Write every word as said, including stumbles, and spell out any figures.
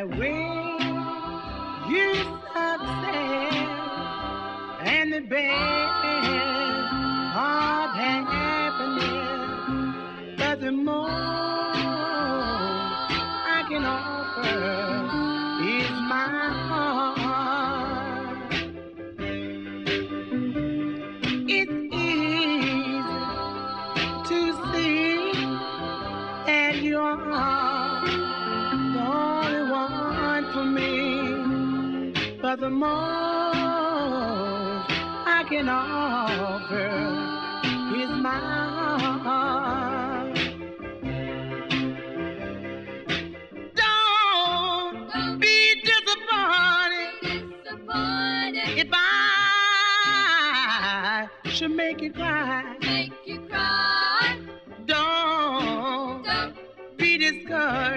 my way. You success and the best of happiness, but the most I can offer is my heart. It's easy to see that you are the only one for me, but the most I can offer is my heart. Don't, Don't be disappointed, disappointed if I should make you cry. Make you cry. Don't, Don't be discouraged